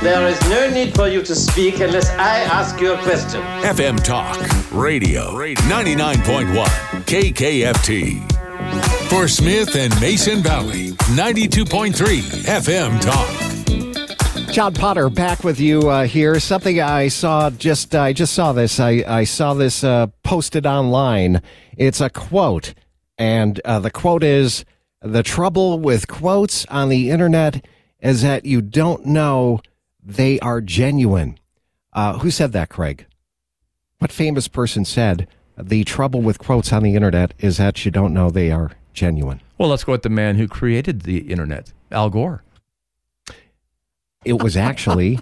There is no need for you to speak unless I ask you a question. FM Talk Radio 99.1 KKFT. For Smith and Mason Valley, 92.3 FM Talk. John Potter back with you here. Something I saw I just saw this. I saw this posted online. It's a quote, and the quote is, "The trouble with quotes on the internet is that you don't know they are genuine." Who said that, Craig? What famous person said, "The trouble with quotes on the internet is that you don't know they are genuine"? Well, let's go with the man who created the internet, Al Gore. It was actually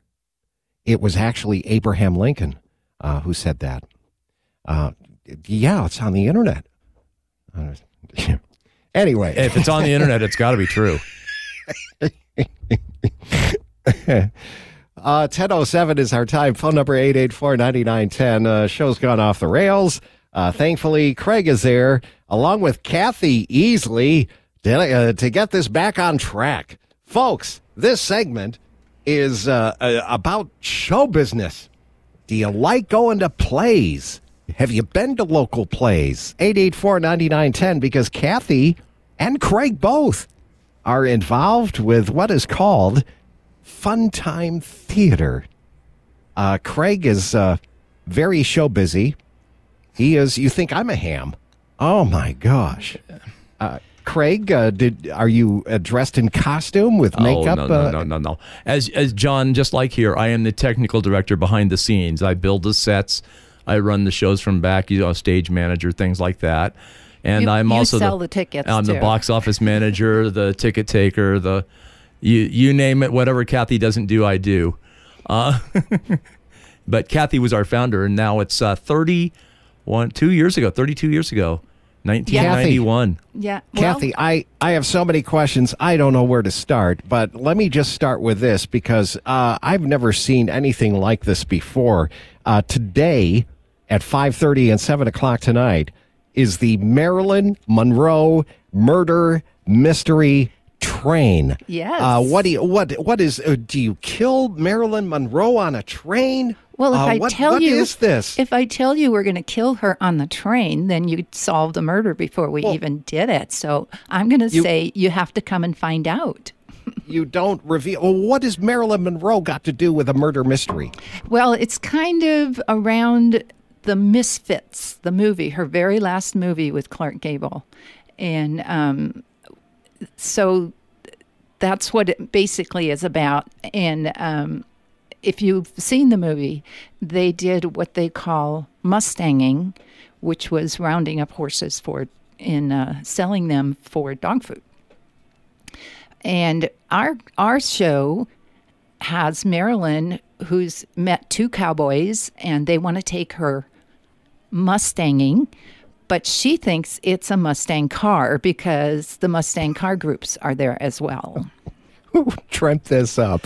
Abraham Lincoln who said that. Yeah, it's on the internet. Anyway, if it's on the internet, it's got to be true. 10:07 is our time. Phone number 884-9910. Show's gone off the rails. Thankfully, Craig is there, along with Kathy Easley, to get this back on track. Folks, this segment is about show business. Do you like going to plays? Have you been to local plays? 884-9910, because Kathy and Craig both are involved with what is called Fun Time Theater. Craig is very show busy. He is. You think I'm a ham? Oh my gosh. Craig, are you dressed in costume with makeup? No. As John, just like here, I am the technical director behind the scenes. I build the sets. I run the shows from back, stage manager, things like that. And I'm also sell the tickets. I'm too. the box office manager, the ticket taker, you name it. Whatever Kathy doesn't do, I do. But Kathy was our founder, and now it's 32 years ago, 1991. Yeah. Kathy, I have so many questions. I don't know where to start, but let me just start with this, because I've never seen anything like this before. Today at 5:30 and 7 o'clock tonight is the Marilyn Monroe Murder Mystery Train. Yes. What do you kill Marilyn Monroe on a train? Well, if what is this? If I tell you we're going to kill her on the train, then you'd solve the murder before we even did it. So I'm going to say you have to come and find out. You don't reveal. Well, what has Marilyn Monroe got to do with a murder mystery? Well, it's kind of around The Misfits, the movie, her very last movie with Clark Gable. And so that's what it basically is about. And if you've seen the movie, they did what they call mustanging, which was rounding up horses selling them for dog food. And our show has Marilyn, who's met two cowboys, and they want to take her mustanging, but she thinks it's a Mustang car because the Mustang car groups are there as well. Who dreamt this up?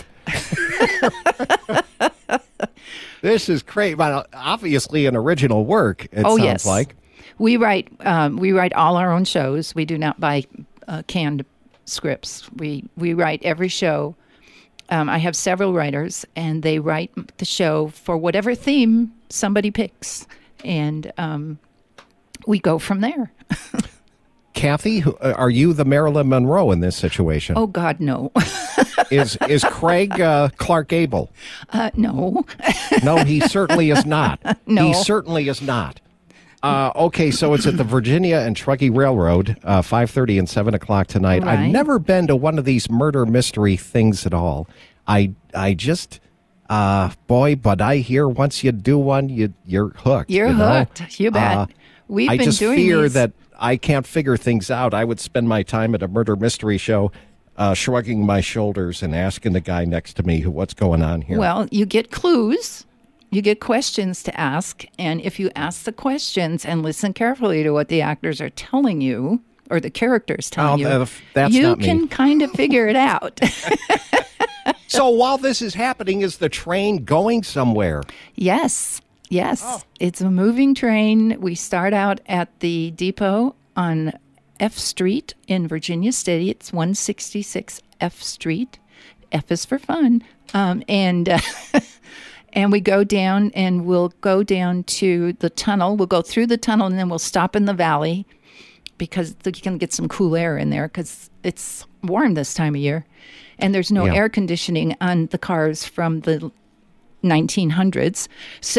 This is great, but obviously an original work. It sounds like we write all our own shows. We do not buy canned scripts. We write every show. I have several writers, and they write the show for whatever theme somebody picks, and we go from there. Kathy, are you the Marilyn Monroe in this situation? Oh God, no. Is Craig Clark Gable? No. No, he certainly is not. No. He certainly is not. Okay, so it's at the Virginia and Truckee Railroad, 5:30 and 7 o'clock tonight. Right. I've never been to one of these murder mystery things at all. I just, but I hear once you do one, you're hooked. You're hooked. You bet. I just fear that I can't figure things out. I would spend my time at a murder mystery show shrugging my shoulders and asking the guy next to me what's going on here. Well, you get clues. You get questions to ask, and if you ask the questions and listen carefully to what the actors are telling you, or the characters telling you, you can kind of figure it out. So while this is happening, is the train going somewhere? Yes. It's a moving train. We start out at the depot on F Street in Virginia City. It's 166 F Street. F is for fun. And and we go down, and we'll go down to the tunnel. We'll go through the tunnel, and then we'll stop in the valley because you can get some cool air in there because it's warm this time of year. And there's no air conditioning on the cars from the 1900s. So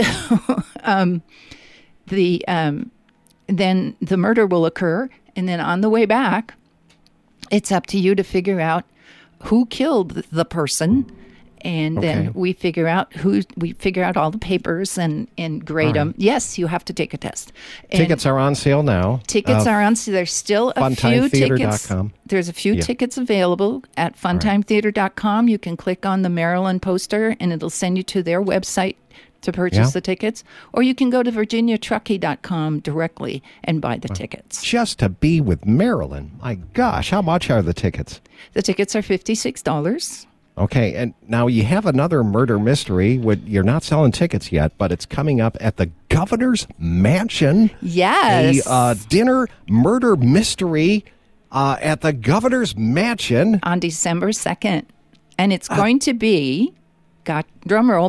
then the murder will occur. And then on the way back, it's up to you to figure out who killed the person. And then we figure out all the papers and grade them. Yes, you have to take a test. And tickets are on sale now. Tickets are on sale. There's still a few tickets. Funtimetheater.com. There's a few tickets available at funtimetheater.com. You can click on the Maryland poster, and it'll send you to their website to purchase the tickets. Or you can go to virginiatruckee.com directly and buy the tickets. Just to be with Marilyn. My gosh, how much are the tickets? The tickets are $56. Okay, and now you have another murder mystery. You're not selling tickets yet, but it's coming up at the Governor's Mansion. Yes. A dinner murder mystery at the Governor's Mansion. On December 2nd. And it's going to be, drum roll,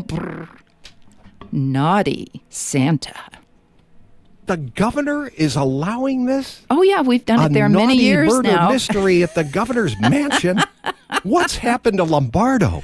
Naughty Santa. The governor is allowing this? Oh, yeah, we've done it there many years now. A now. murder mystery at the Governor's Mansion. What's happened to Lombardo?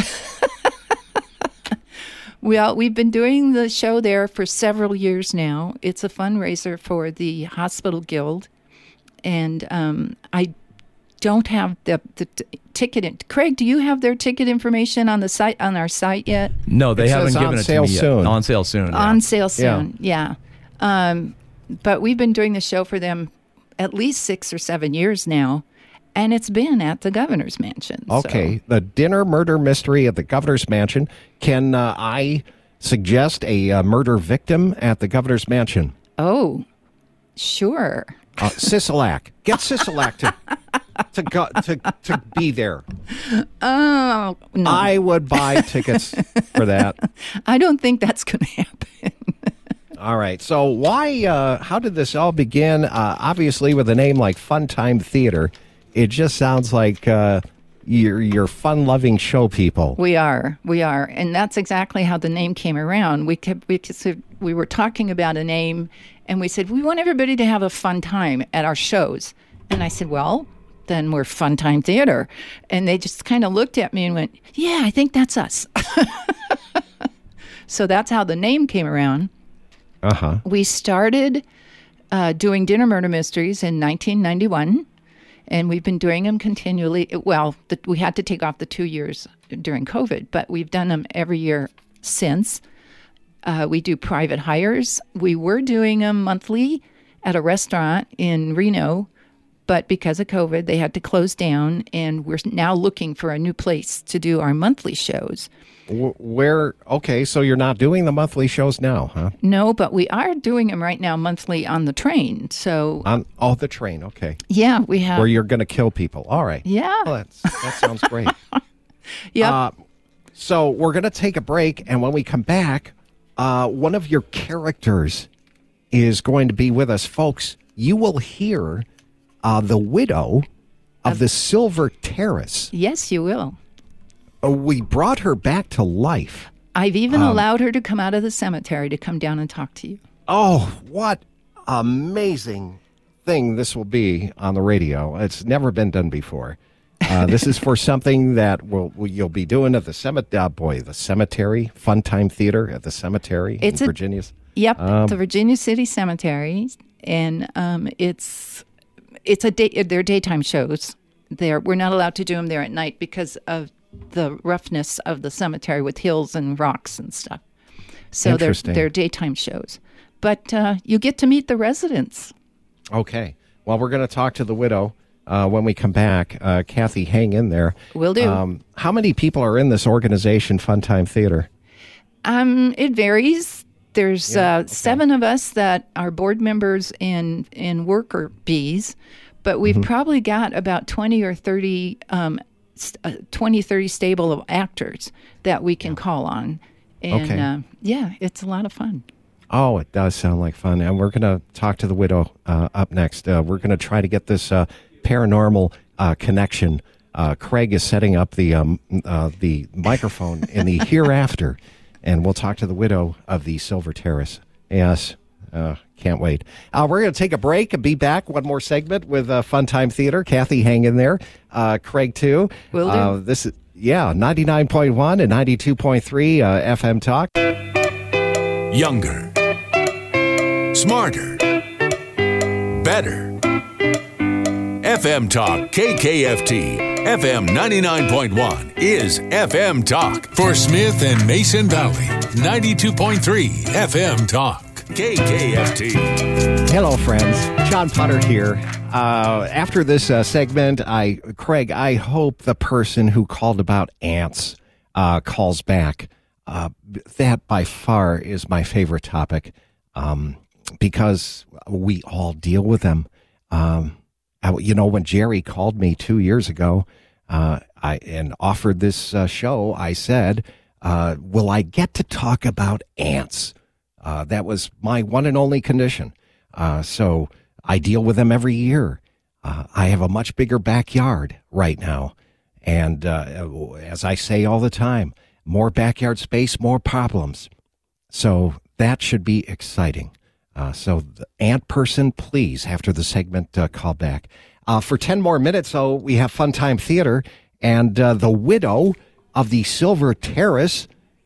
Well, we've been doing the show there for several years now. It's a fundraiser for the Hospital Guild. And I don't have the ticket. Craig, do you have their ticket information on our site yet? No, they haven't given it to me yet. On sale soon. On sale soon, yeah. But we've been doing the show for them at least 6 or 7 years now, and it's been at the Governor's Mansion. Okay, so. The dinner murder mystery at the Governor's Mansion. Can I suggest a murder victim at the Governor's Mansion? Oh, sure. Sisolak. Get Sisolak to be there. Oh, no. I would buy tickets for that. I don't think that's going to happen. All right. So how did this all begin? Obviously, with a name like Funtime Theater, it just sounds like you're fun-loving show people. We are. And that's exactly how the name came around. We were talking about a name, and we said, we want everybody to have a fun time at our shows. And I said, well, then we're Funtime Theater. And they just kind of looked at me and went, yeah, I think that's us. So that's how the name came around. Uh-huh. We started doing dinner murder mysteries in 1991, and we've been doing them continually. Well, we had to take off the 2 years during COVID, but we've done them every year since. We do private hires. We were doing them monthly at a restaurant in Reno, but because of COVID, they had to close down, and we're now looking for a new place to do our monthly shows. Okay, so you're not doing the monthly shows now, huh? No, but we are doing them right now monthly on the train. So on the train, okay. Yeah, we have. Where you're going to kill people. All right. Yeah. Well, that sounds great. Yeah. So we're going to take a break, and when we come back, one of your characters is going to be with us. Folks, you will hear the widow of the Silver Terrace. Yes, you will. We brought her back to life. I've even allowed her to come out of the cemetery to come down and talk to you. Oh, what amazing thing this will be on the radio. It's never been done before. This is for something that you'll be doing at the cemetery. The cemetery, Funtime Theater at the cemetery in Virginia's. Yep, the Virginia City Cemetery, and they're daytime shows. We're not allowed to do them there at night because of the roughness of the cemetery with hills and rocks and stuff. So they're daytime shows. But you get to meet the residents. Okay. Well, we're going to talk to the widow when we come back. Kathy, hang in there. Will do. How many people are in this organization, Funtime Theater? It varies. There's 7 of us that are board members and worker bees, but we've probably got about 20 or 30 stable of actors that we can call on. And it's a lot of fun. Oh, it does sound like fun. And we're going to talk to the widow up next. We're going to try to get this paranormal connection Craig is setting up the microphone in the hereafter, and we'll talk to the widow of the Silver Terrace. Yes, can't wait. We're going to take a break and be back. One more segment with Fun Time Theater. Kathy, hang in there. Craig, too. Will do. This is, 99.1 and 92.3 FM Talk. Younger, smarter, better. FM Talk KKFT FM 99.1 is FM Talk for Smith and Mason Valley. 92.3 FM Talk KKFT. Hello, friends. John Potter here. After this segment, Craig, I hope the person who called about ants calls back. That by far is my favorite topic because we all deal with them. When Jerry called me 2 years ago and offered this show, I said, will I get to talk about ants? That was my one and only condition. So I deal with them every year. I have a much bigger backyard right now. And as I say all the time, more backyard space, more problems. So that should be exciting. So the ant person, please, after the segment, call back. For 10 more minutes, we have Fun Time Theater. And the widow of the Silver Terrace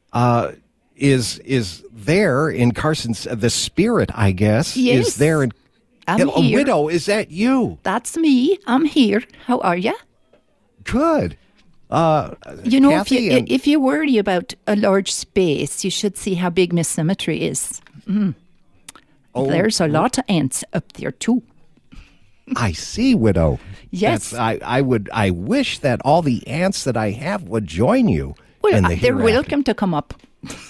is there in Carson's, the spirit, I guess, Yes. is there. I'm A here. widow, is that you? That's me. I'm here. How are you? Good. Kathy If you worry about a large space, you should see how big Miss Cemetery is. There's a lot of ants up there too. I see, widow. Yes. I wish that all the ants that I have would join you. Well, in the they're hereafter. welcome to come up.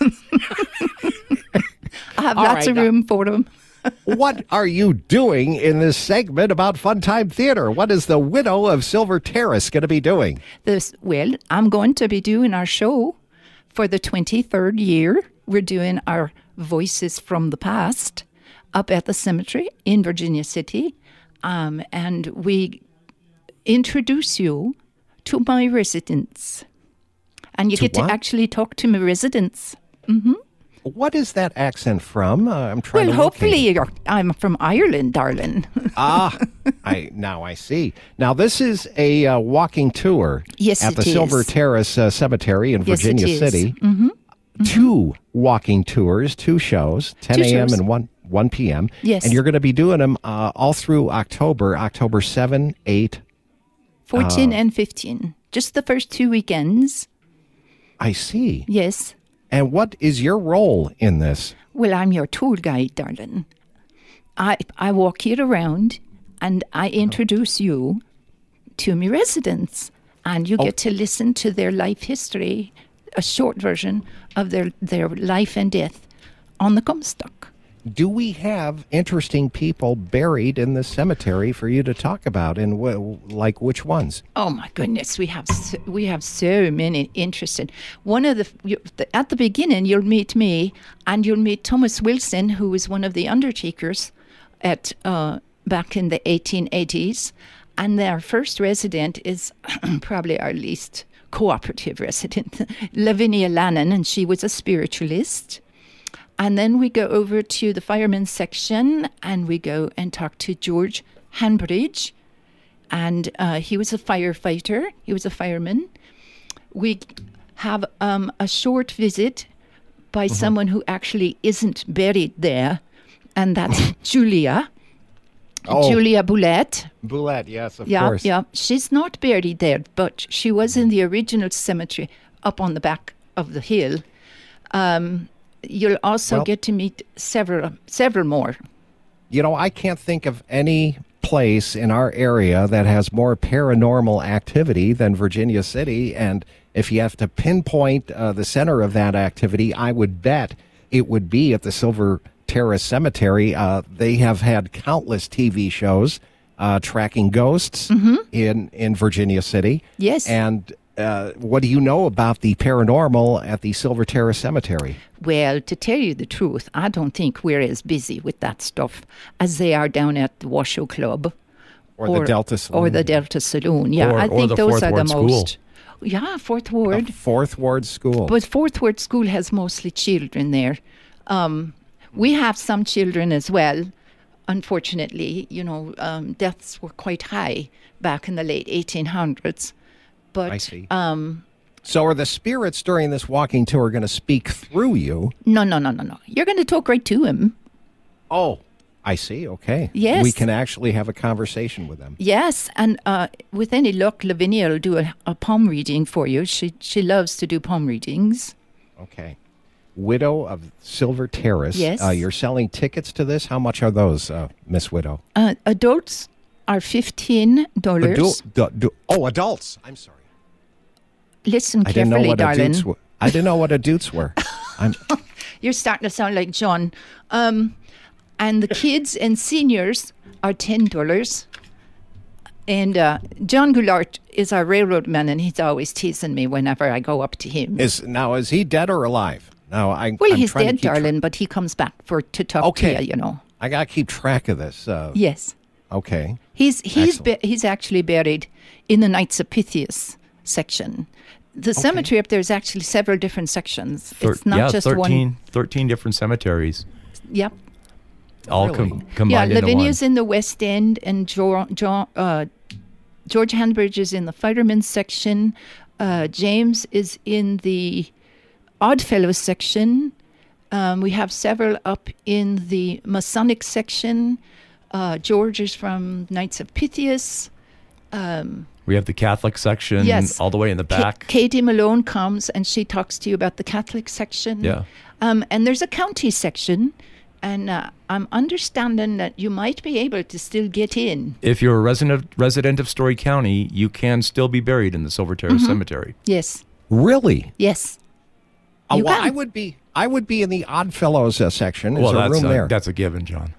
I have All lots right, of room for them. What are you doing in this segment about Fun Time Theater? What is the widow of Silver Terrace going to be doing? I'm going to be doing our show for the 23rd year. We're doing our Voices from the Past up at the cemetery in Virginia City. And we introduce you to my residents. And you get what? to actually talk to my residents. What is that accent from? I'm trying Well, to locate it. hopefully I'm from Ireland, darling. I see. Now, this is a walking tour Yes, at the it is. Silver Terrace Cemetery in Yes, it Virginia is. City. Two walking tours, two shows, 10 Two a.m. shows. and 1 p.m. Yes. And you're going to be doing them all through October 7, 8. 14 and 15. Just the first 2 weekends. I see. Yes. And what is your role in this? Well, I'm your tour guide, darling. I walk you around and I introduce you to my residents. And you get to listen to their life history, a short version of their life and death on the Comstock. Do we have interesting people buried in the cemetery for you to talk about? And like which ones? Oh my goodness, we have so many interested. One of at the beginning, you'll meet me, and you'll meet Thomas Wilson, who was one of the undertakers at back in the 1880s, and their first resident is probably our least cooperative resident, Lavinia Lannon, and she was a spiritualist. And then we go over to the firemen's section, and we go and talk to George Hanbridge. And he was a firefighter. He was a fireman. We have a short visit by someone who actually isn't buried there, and that's Julia. Oh. Julia Boulette. Boulette, yes, of Yeah, course. yeah. She's not buried there, but she was in the original cemetery up on the back of the hill. You'll also get to meet several more. I can't think of any place in our area that has more paranormal activity than Virginia City. And if you have to pinpoint the center of that activity, I would bet it would be at the Silver Terrace Cemetery. They have had countless TV shows tracking ghosts in Virginia City. Yes. And what do you know about the paranormal at the Silver Terrace Cemetery? Well, to tell you the truth, I don't think we're as busy with that stuff as they are down at the Washoe Club Or the Delta Saloon. Or the Delta Saloon. Yeah, Or- I or think the those Fourth are the Ward School. most. Yeah, Fourth Ward. Fourth Ward School. But Fourth Ward School has mostly children there. We have some children as well. Unfortunately, deaths were quite high back in the late 1800s. But I see. So are the spirits during this walking tour going to speak through you? No. You're going to talk right to him. Oh, I see. Okay. Yes. We can actually have a conversation with them. Yes, and with any luck, Lavinia will do a palm reading for you. She loves to do palm readings. Okay. Widow of Silver Terrace. Yes. You're selling tickets to this. How much are those, Miss Widow? Adults are $15. Adults. I'm sorry. Listen I didn't know carefully, what darling. adults were. I didn't know what adults were. You're starting to sound like John. And the kids and seniors are $10. And John Goulart is our railroad man, and he's always teasing me whenever I go up to him. Is he dead or alive? No, I'm He's trying to dead, keep darling, but he comes back to talk to you, I got to keep track of this. Yes. Okay. He's actually buried in the Knights of Pythias section. The cemetery up there is actually several different sections. It's not just 13 one. different cemeteries, Yep. all Really? combined Yeah, into one. Lavinia's in the West End, and George Handbridge is in the firemen's section. James is in the Oddfellows section. We have several up in the Masonic section. George is from Knights of Pythias. We have the Catholic section Yes. all the way in the back. Katie Malone comes and she talks to you about the Catholic section. Yeah. And there's a county section. And I'm understanding that you might be able to still get in. If you're a resident of Story County, you can still be buried in the Silver Terrace Mm-hmm. Cemetery. Yes. Really? Yes. Oh, You well, can. I would be in the Oddfellows section. Is there that's room there? that's a given, John.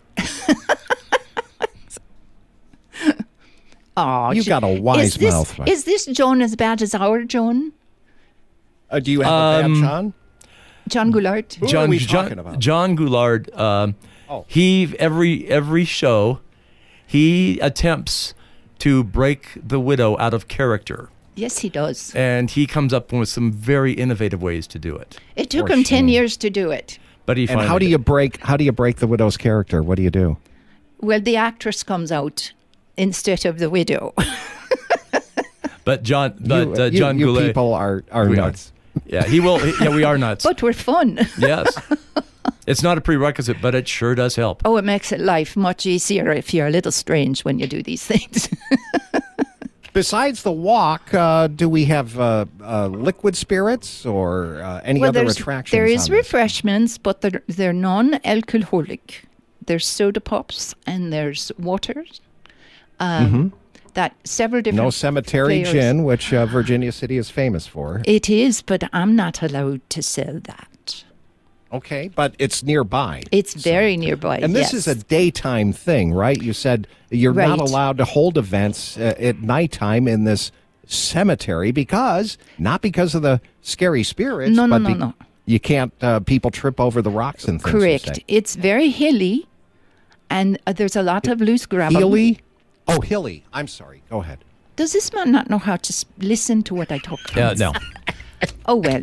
Oh, You got a wise mouth. Mike. Is this John as bad as our John? Do you have a bad John? John Goulart? Who are we talking about? John Goulart. He every show, he attempts to break the widow out of character, Yes, he does. and he comes up with some very innovative ways to do it. It took For him 10 shame. years to do it. But he And finally how do did. you break the widow's character? What do you do? Well, the actress comes out instead of the widow. But John you Goulet, people are we nuts. Yeah, he will. Yeah, we are nuts. But we're fun. Yes, it's not a prerequisite, but it sure does help. Oh, it makes it life much easier if you're a little strange when you do these things. Besides the walk, do we have liquid spirits or any other attractions? there is on this? refreshments, but they're non-alcoholic. There's soda pops and there's waters. That several different No cemetery flavors. gin, which Virginia City is famous for. It is, but I'm not allowed to sell that. Okay, but it's nearby. It's very nearby. And this is a daytime thing, right? You said you're not Right. allowed to hold events at nighttime in this cemetery not because of the scary spirits, No, but no. you can't, people trip over the rocks and things. you correct. say. It's very hilly, and there's a lot of loose gravel. Hilly? Oh, hilly. I'm sorry. Go ahead. Does this man not know how to listen to what I talk about? No. Oh well.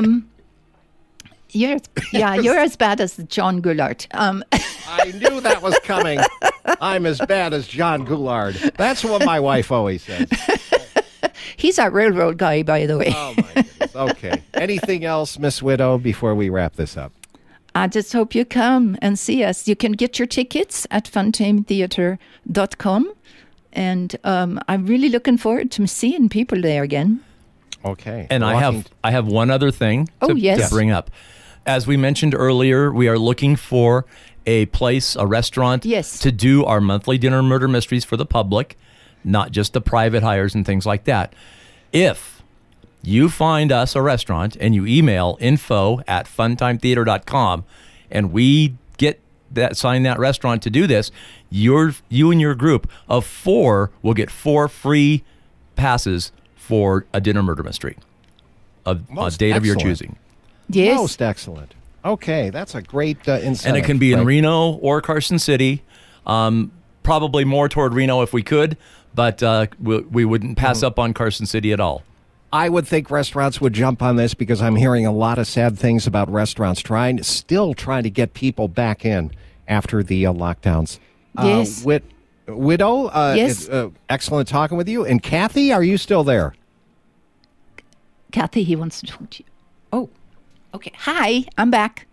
You're as bad as John Goulart. I knew that was coming. I'm as bad as John Goulart. That's what my wife always says. He's our railroad guy, by the way. Oh, my goodness. Okay. Anything else, Miss Widow, before we wrap this up? I just hope you come and see us. You can get your tickets at funtimetheater.com. And I'm really looking forward to seeing people there again. Okay. And I have one other thing Oh, yes. to bring up. As we mentioned earlier, we are looking for a restaurant, Yes. to do our monthly dinner murder mysteries for the public, not just the private hires and things like that. If you find us a restaurant and you email info@funtimetheater.com and we sign that restaurant to do this, you and your group of 4 will get 4 free passes for a dinner murder mystery, a Most date of your excellent. choosing. Yes. Most excellent. Okay, that's a great incentive. And it can be in Right. Reno or Carson City. probably more toward Reno if we could, but we wouldn't pass up on Carson City at all. I would think restaurants would jump on this because I'm hearing a lot of sad things about restaurants still trying to get people back in after the lockdowns. Yes. Widow, yes. Excellent talking with you. And Kathy, are you still there? Kathy, he wants to talk to you. Oh, okay. Hi, I'm back.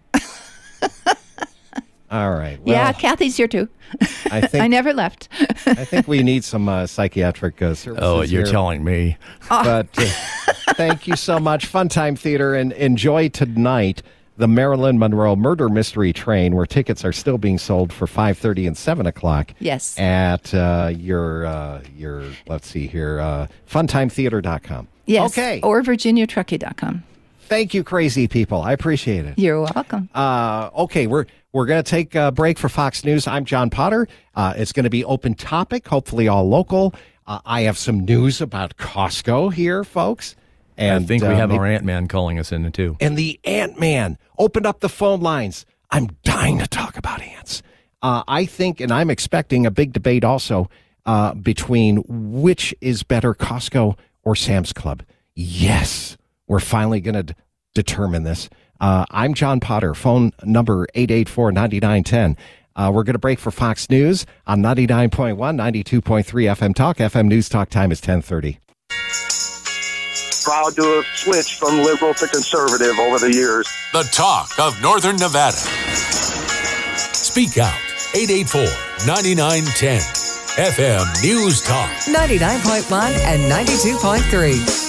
All right. Well, yeah, Kathy's here too. I think I never left. I think we need some psychiatric services. Oh, you're here. telling me. But thank you so much. Fun Time Theater, and enjoy tonight the Marilyn Monroe Murder Mystery Train, where tickets are still being sold for 5:30 and 7 o'clock. Yes. At your let's see here, funtimetheater.com. Yes. Okay. Or virginiatruckee.com. Thank you, crazy people. I appreciate it. You're welcome. Okay, we're going to take a break for Fox News. I'm John Potter. It's going to be open topic, hopefully all local. I have some news about Costco here, folks. And I think we have our Ant-Man calling us in too. And the Ant-Man opened up the phone lines. I'm dying to talk about ants. I think, and I'm expecting a big debate also between which is better, Costco or Sam's Club. Yes, we're finally going to determine this. I'm John Potter, phone number 884-9910. We're going to break for Fox News on 99.1, 92.3 FM Talk. FM News Talk time is 10:30. Proud to have switched from liberal to conservative over the years. The talk of Northern Nevada. Speak out. 884-9910. FM News Talk. 99.1 and 92.3.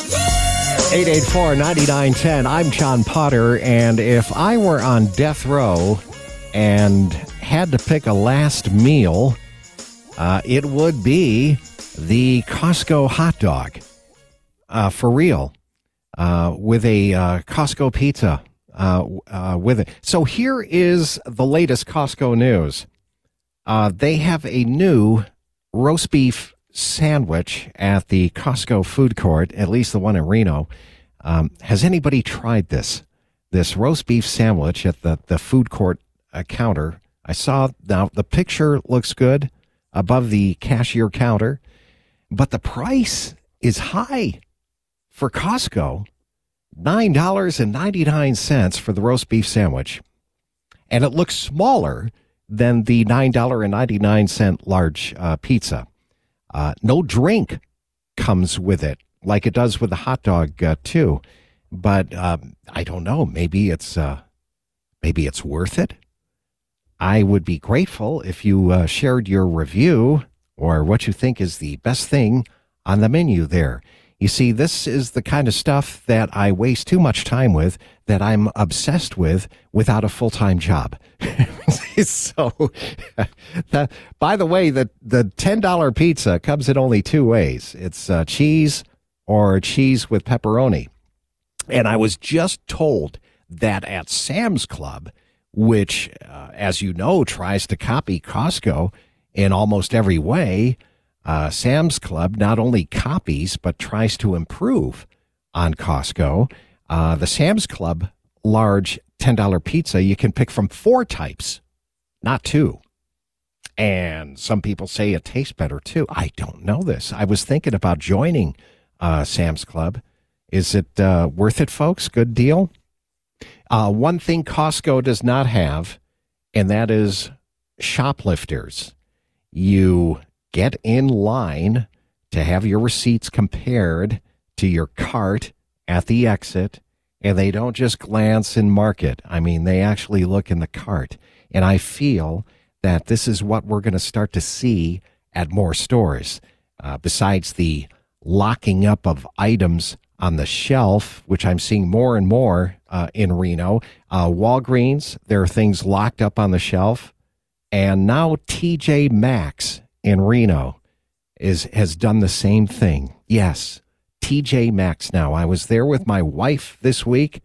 884-9910. I'm John Potter, and if I were on death row and had to pick a last meal, it would be the Costco hot dog. For real. With a Costco pizza with it. So here is the latest Costco news. They have a new roast beef sandwich at the Costco food court, at least the one in Reno. Has anybody tried this roast beef sandwich at the food court counter? I saw, now the picture looks good above the cashier counter, but the price is high for Costco. $9.99 for the roast beef sandwich. And it looks smaller than the $9.99 large pizza. No drink comes with it, like it does with the hot dog too. But I don't know. Maybe it's worth it. I would be grateful if you shared your review or what you think is the best thing on the menu there. You see, this is the kind of stuff that I waste too much time with, that I'm obsessed with without a full-time job. So, by the way, the $10 pizza comes in only two ways. It's cheese or cheese with pepperoni. And I was just told that at Sam's Club, which, as you know, tries to copy Costco in almost every way, Sam's Club not only copies, but tries to improve on Costco. The Sam's Club large $10 pizza, you can pick from 4 types, not 2. And some people say it tastes better, too. I don't know this. I was thinking about joining Sam's Club. Is it worth it, folks? Good deal. One thing Costco does not have, and that is shoplifters. You get in line to have your receipts compared to your cart at the exit, and they don't just glance and mark it. I mean, they actually look in the cart. And I feel that this is what we're going to start to see at more stores. Besides the locking up of items on the shelf, which I'm seeing more and more in Reno. Walgreens, there are things locked up on the shelf. And now TJ Maxx in Reno has done the same thing. Yes, TJ Maxx now. I was there with my wife this week.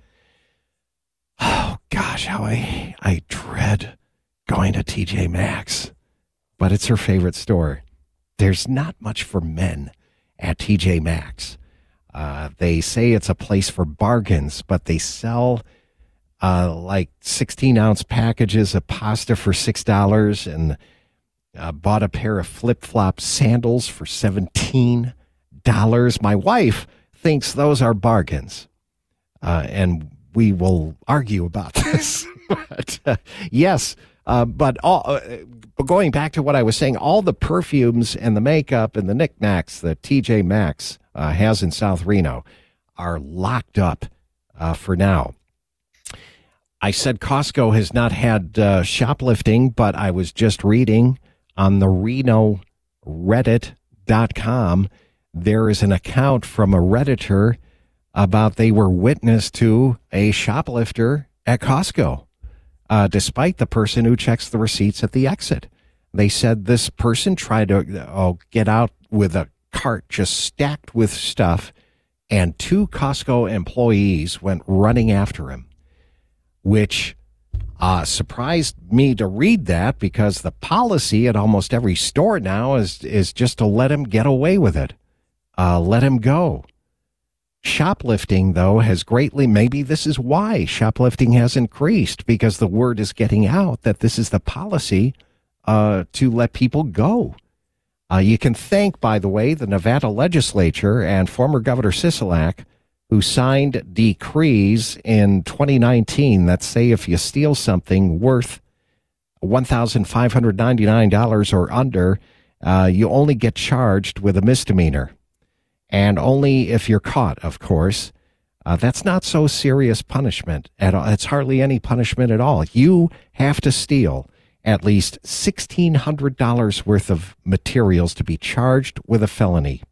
Oh, gosh, how I dread going to TJ Maxx. But it's her favorite store. There's not much for men at TJ Maxx. They say it's a place for bargains, but they sell like 16-ounce packages of pasta for $6 and Bought a pair of flip-flop sandals for $17. My wife thinks those are bargains. And we will argue about this. But, yes, but going back to what I was saying, all the perfumes and the makeup and the knickknacks that TJ Maxx has in South Reno are locked up for now. I said Costco has not had shoplifting, but I was just reading on the Reno Reddit.com. There is an account from a Redditor about they were witness to a shoplifter at Costco, despite the person who checks the receipts at the exit. They said this person tried to get out with a cart just stacked with stuff, and 2 Costco employees went running after him, which surprised me to read that, because the policy at almost every store now is just to let him get away with it. Let him go. Shoplifting, though, has greatly, maybe this is why shoplifting has increased, because the word is getting out that this is the policy to let people go. You can thank, by the way, the Nevada legislature and former Governor Sisolak, who signed decrees in 2019 that say if you steal something worth $1,599 or under, you only get charged with a misdemeanor. And only if you're caught, of course. That's not so serious punishment at all. It's hardly any punishment at all. You have to steal at least $1,600 worth of materials to be charged with a felony.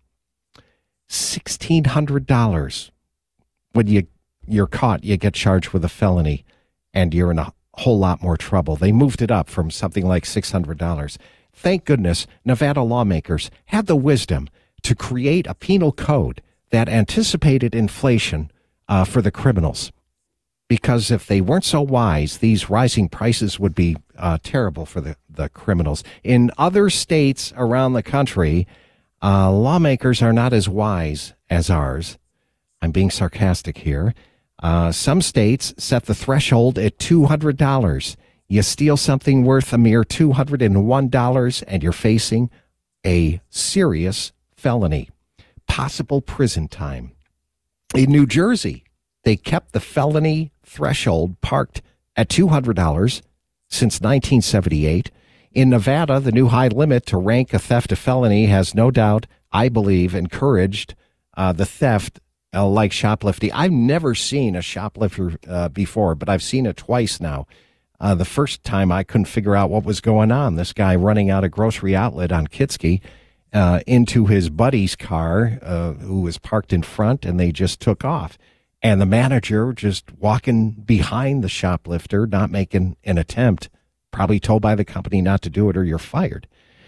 $1,600. When you're caught, you get charged with a felony, and you're in a whole lot more trouble. They moved it up from something like $600. Thank goodness Nevada lawmakers had the wisdom to create a penal code that anticipated inflation for the criminals. Because if they weren't so wise, these rising prices would be terrible for the criminals. In other states around the country, lawmakers are not as wise as ours. I'm being sarcastic here. Some states set the threshold at $200. You steal something worth a mere $201, and you're facing a serious felony, possible prison time. In New Jersey, they kept the felony threshold parked at $200 since 1978. In Nevada, the new high limit to rank a theft a felony has no doubt, I believe, encouraged the theft like shoplifting. I've never seen a shoplifter before, but I've seen it twice now. The first time I couldn't figure out what was going on. This guy running out of grocery outlet on Kitsky into his buddy's car, who was parked in front, and they just took off. And the manager just walking behind the shoplifter, not making an attempt, probably told by the company not to do it or you're fired.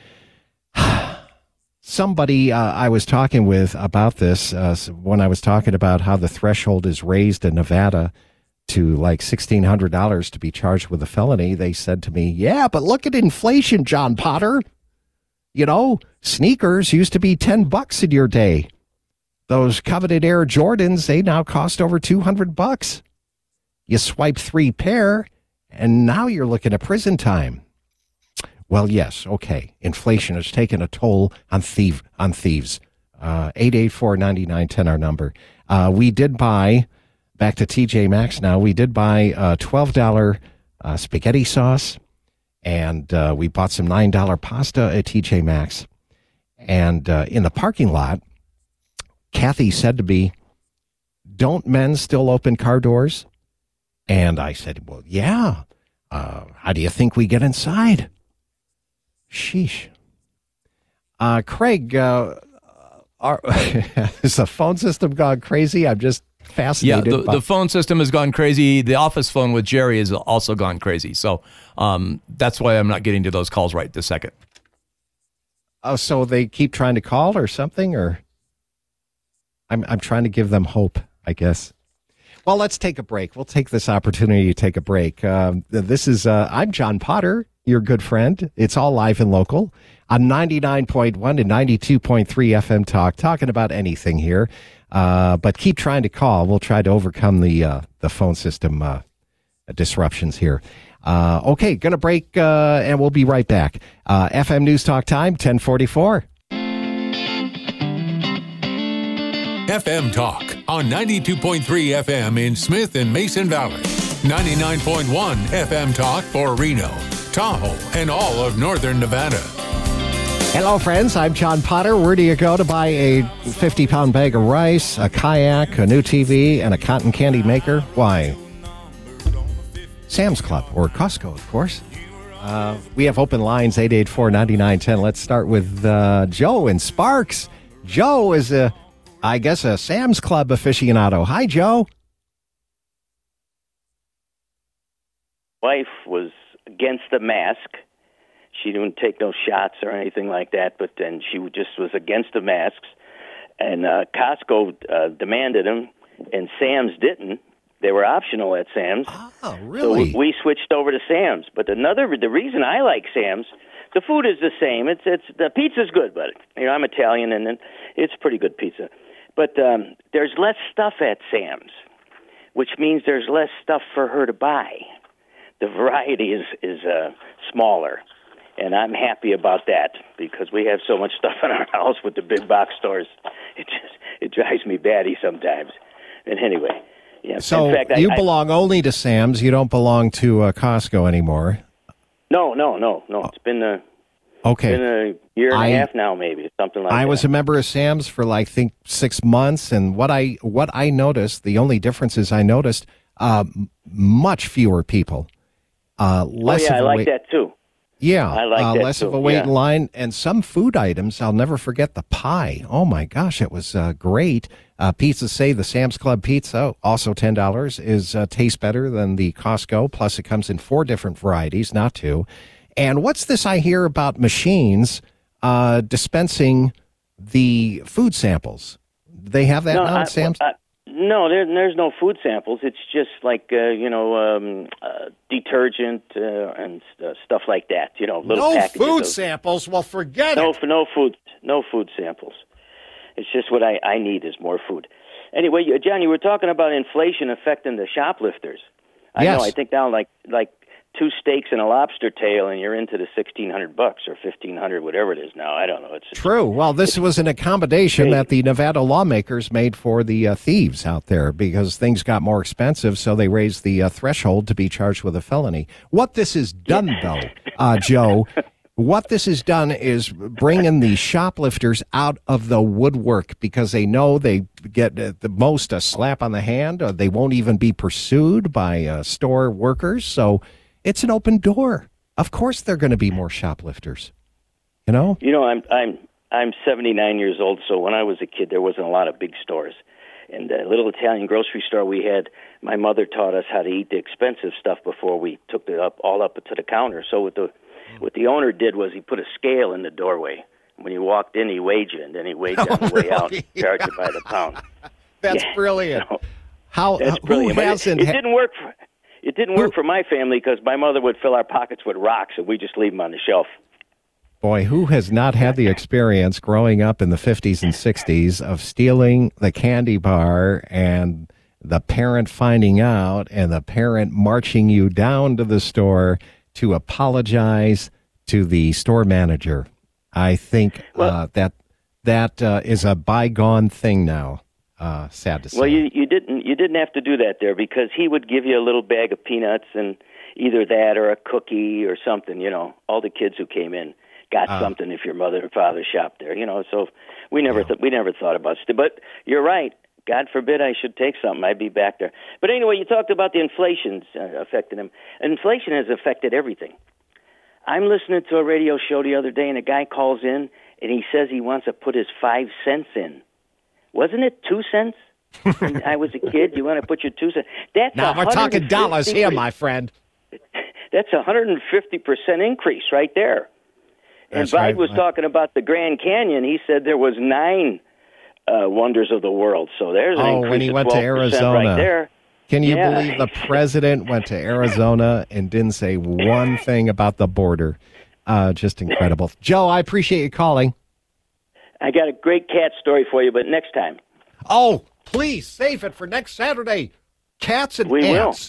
Somebody I was talking with about this, when I was talking about how the threshold is raised in Nevada to like $1,600 to be charged with a felony, they said to me, yeah, but look at inflation, John Potter. You know, sneakers used to be $10 in your day. Those coveted Air Jordans, they now cost over $200. You swipe 3 pair, and now you're looking at prison time. Well, yes, okay. Inflation has taken a toll on thieves. 884-9910, our number. We did buy, back to TJ Maxx now, we did buy $12 spaghetti sauce, and we bought some $9 pasta at TJ Maxx. And in the parking lot, Kathy said to me, don't men still open car doors? And I said, well, yeah. How do you think we get inside? Sheesh. Craig, is the phone system gone crazy? I'm just fascinated. Yeah, the phone system has gone crazy. The office phone with Jerry has also gone crazy. So that's why I'm not getting to those calls right this second. Oh, so they keep trying to call or something? Or I'm trying to give them hope, I guess. Well, let's take a break. We'll take this opportunity to take a break. This is, I'm John Potter, your good friend. It's all live and local on 99.1 and 92.3 FM Talk, talking about anything here. But keep trying to call. We'll try to overcome the phone system disruptions here. Okay, going to break, and we'll be right back. FM News Talk time, 1044. FM Talk on 92.3 FM in Smith and Mason Valley. 99.1 FM Talk for Reno, Tahoe, and all of northern Nevada. Hello, friends. I'm John Potter. Where do you go to buy a 50-pound bag of rice, a kayak, a new TV, and a cotton candy maker? Why? Sam's Club or Costco, of course. We have open lines, 884-9910. Let's start with Joe in Sparks. Joe is a Sam's Club aficionado. Hi, Joe. Wife was against the mask. She didn't take no shots or anything like that, but then she just was against the masks. And Costco demanded them, and Sam's didn't. They were optional at Sam's. Oh, really? So we switched over to Sam's. But the reason I like Sam's, the food is the same. It's the pizza's good, but I'm Italian, and it's pretty good pizza. But there's less stuff at Sam's, which means there's less stuff for her to buy. The variety is smaller, and I'm happy about that because we have so much stuff in our house with the big box stores. It drives me batty sometimes. And anyway, yeah. So in fact, you belong only to Sam's. You don't belong to Costco anymore. No. It's been a year and a half now, maybe something like that. I was a member of Sam's for I think 6 months, and what I noticed, the only differences I noticed, much fewer people. Less I like that too. Yeah, I like that less too. of a wait in line, and some food items. I'll never forget the pie. Oh my gosh, it was great. Pizzas say the Sam's Club pizza, also $10, is tastes better than the Costco. Plus, it comes in 4 different varieties, not 2. And what's this I hear about machines dispensing the food samples? They have that now at Sam's? No, there's no food samples. It's just like detergent and stuff like that. Little packages. No food samples. Well, forget it. No food samples. It's just what I need is more food. Anyway, John, you were talking about inflation affecting the shoplifters. I know. I think now like 2 steaks and a lobster tail, and you're into the $1,600 or $1,500, whatever it is now. I don't know. It's true. Well, this was an accommodation that the Nevada lawmakers made for the thieves out there because things got more expensive, so they raised the threshold to be charged with a felony. What this has done, though, Joe, what this has done is bringing the shoplifters out of the woodwork because they know they get the most a slap on the hand, or they won't even be pursued by store workers. So it's an open door. Of course, there are going to be more shoplifters. I'm 79 years old, so when I was a kid, there wasn't a lot of big stores. And the little Italian grocery store we had, my mother taught us how to eat the expensive stuff before we took it all up to the counter. So what the owner did was he put a scale in the doorway. When you walked in, he weighed you, and then he weighed you on the way out and charged you by the pound. That's brilliant. That's brilliant. It didn't work. It didn't work for my family because my mother would fill our pockets with rocks, and we just leave them on the shelf. Boy, who has not had the experience growing up in the 50s and 60s of stealing the candy bar and the parent finding out and the parent marching you down to the store to apologize to the store manager? I think that is a bygone thing now. Sad to say. Well, you didn't have to do that there because he would give you a little bag of peanuts and either that or a cookie or something. All the kids who came in got something if your mother and father shopped there. So we never thought about it. But you're right. God forbid I should take something. I'd be back there. But anyway, you talked about the inflation affecting him. Inflation has affected everything. I'm listening to a radio show the other day, and a guy calls in, and he says he wants to put his 5 cents in. Wasn't it 2 cents? When I was a kid, you want to put your 2 cents. Now we're talking dollars here, my friend. That's 150% increase right there. And Biden was talking about the Grand Canyon. He said there was 9 wonders of the world. So there's an increase when he went of 12% to Arizona. Right there. Can you believe the president went to Arizona and didn't say one thing about the border? Just incredible. Joe, I appreciate you calling. I got a great cat story for you, but next time. Oh, please save it for next Saturday. Cats and we ants. Will.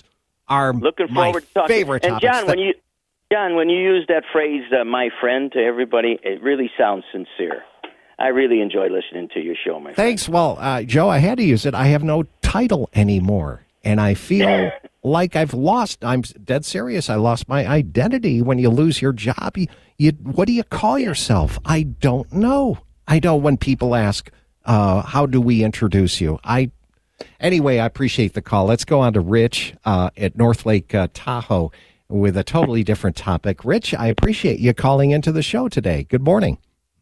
are looking my forward to talking. favorite and topics. John, when you use that phrase, my friend, to everybody, it really sounds sincere. I really enjoy listening to your show, my Thanks. friend. Well, Joe, I had to use it. I have no title anymore, and I feel like I've lost. I'm dead serious. I lost my identity. When you lose your job, you what do you call yourself? I don't know. I know when people ask, how do we introduce you? Anyway, I appreciate the call. Let's go on to Rich at North Lake Tahoe with a totally different topic. Rich, I appreciate you calling into the show today. Good morning.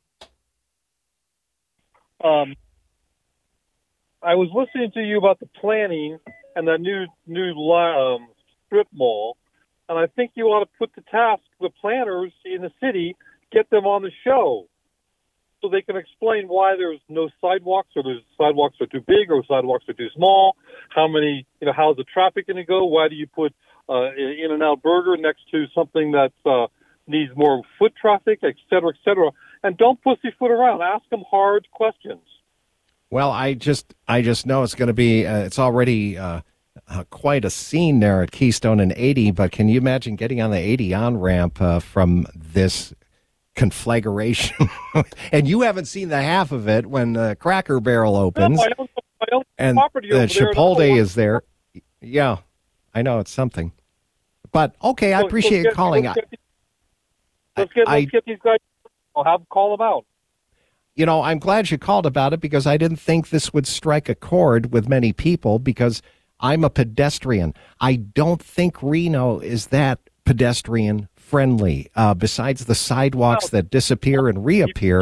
I was listening to you about the planning and the new strip mall, and I think you ought to put the task the planners in the city, get them on the show so they can explain why there's no sidewalks, or the sidewalks are too big or sidewalks are too small. How's the traffic going to go? Why do you put In-N-Out Burger next to something that needs more foot traffic, et cetera, et cetera? And don't pussyfoot around. Ask them hard questions. Well, I just know it's going to be. It's already quite a scene there at Keystone and 80. But can you imagine getting on the 80 on ramp from this conflagration? And you haven't seen the half of it when Cracker Barrel opens, No, I own and property over the there, Chipotle is there. Yeah, I know it's something. But okay, I appreciate you calling. Let's get these guys. I'll have them call them out. You know, I'm glad you called about it because I didn't think this would strike a chord with many people because I'm a pedestrian. I don't think Reno is that pedestrian friendly. Besides the sidewalks that disappear and reappear,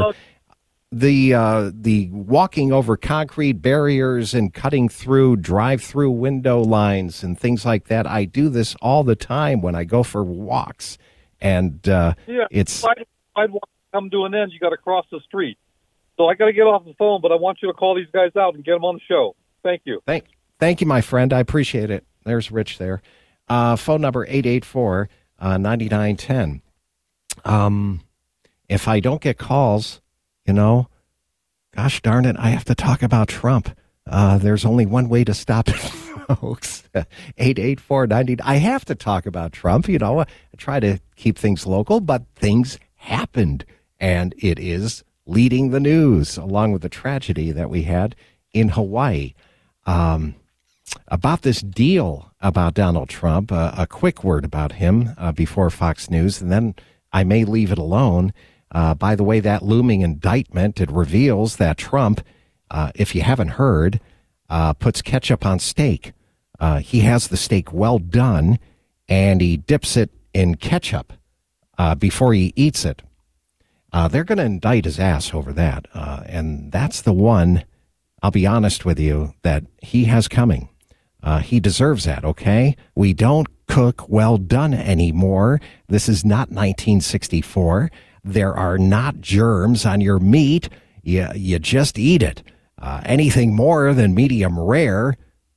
the walking over concrete barriers and cutting through drive-through window lines and things like that. I do this all the time when I go for walks, and it's sidewalk come to an end. You got to cross the street. So I got to get off the phone, but I want you to call these guys out and get them on the show. Thank you. Thank you, my friend. I appreciate it. There's Rich there. Phone number 884-9910. If I don't get calls, gosh darn it, I have to talk about Trump. There's only one way to stop it, folks. 884-90. I have to talk about Trump. I try to keep things local, but things happened, and it is leading the news, along with the tragedy that we had in Hawaii. About this deal about Donald Trump, a quick word about him before Fox News, and then I may leave it alone. By the way, that looming indictment, it reveals that Trump, if you haven't heard, puts ketchup on steak. He has the steak well done, and he dips it in ketchup before he eats it. They're going to indict his ass over that. And that's the one, I'll be honest with you, that he has coming. He deserves that, okay? We don't cook well done anymore. This is not 1964. There are not germs on your meat. You just eat it. Anything more than medium rare,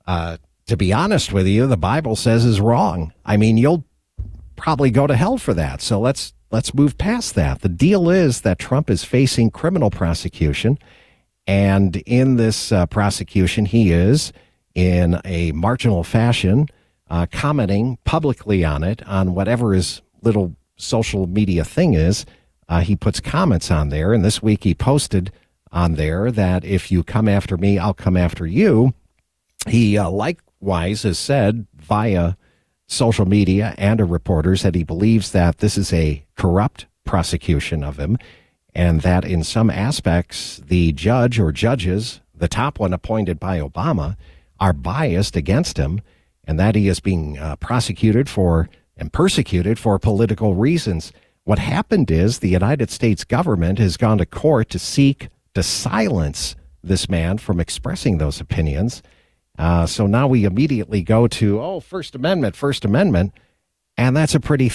to be honest with you, the Bible says is wrong. I mean, you'll probably go to hell for that. So let's move past that. The deal is that Trump is facing criminal prosecution, and in this prosecution, he is, in a marginal fashion, commenting publicly on it, on whatever his little social media thing is. He puts comments on there, and this week he posted on there that if you come after me, I'll come after you. He likewise has said via social media and to reporters that he believes that this is a corrupt prosecution of him, and that in some aspects the judge or judges, the top one appointed by Obama, are biased against him, and that he is being prosecuted for and persecuted for political reasons. What happened is the United States government has gone to court to seek to silence this man from expressing those opinions. So now we immediately go to, First Amendment, and that's a pretty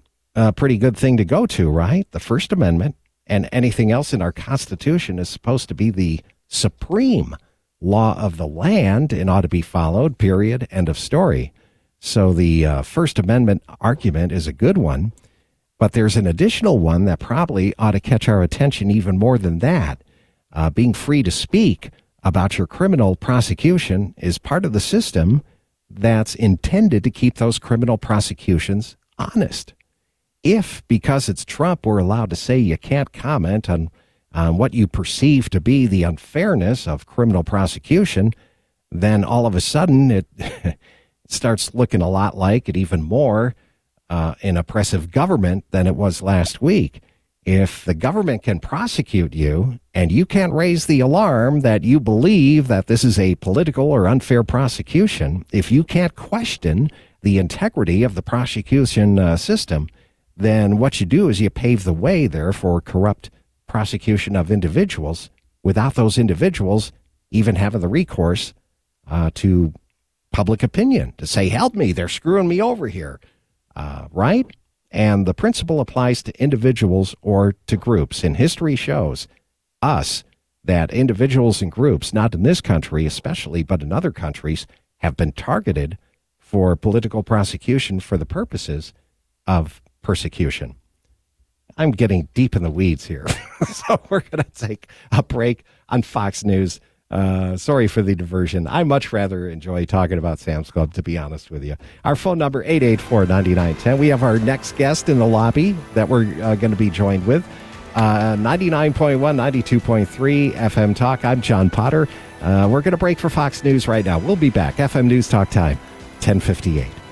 good thing to go to, right? The First Amendment, and anything else in our Constitution is supposed to be the supreme law of the land and ought to be followed, period, end of story. So the First Amendment argument is a good one, but there's an additional one that probably ought to catch our attention even more than that. Being free to speak about your criminal prosecution is part of the system that's intended to keep those criminal prosecutions honest. If, because it's Trump, we're allowed to say you can't comment on what you perceive to be the unfairness of criminal prosecution, then all of a sudden it starts looking a lot like it, even more an oppressive government than it was last week. If the government can prosecute you and you can't raise the alarm that you believe that this is a political or unfair prosecution, if you can't question the integrity of the prosecution system, then what you do is you pave the way there for corrupt prosecution of individuals without those individuals even having the recourse to public opinion to say, help me, they're screwing me over here, right? And the principle applies to individuals or to groups. And history shows us that individuals and groups, not in this country especially, but in other countries, have been targeted for political prosecution for the purposes of persecution. I'm getting deep in the weeds here. So we're going to take a break on Fox News. Sorry for the diversion. I much rather enjoy talking about Sam's Club, to be honest with you. Our phone number, 884-9910. We have our next guest in the lobby that we're going to be joined with. 99.1, 92.3 FM Talk. I'm John Potter. We're going to break for Fox News right now. We'll be back. FM News Talk time, 10:58.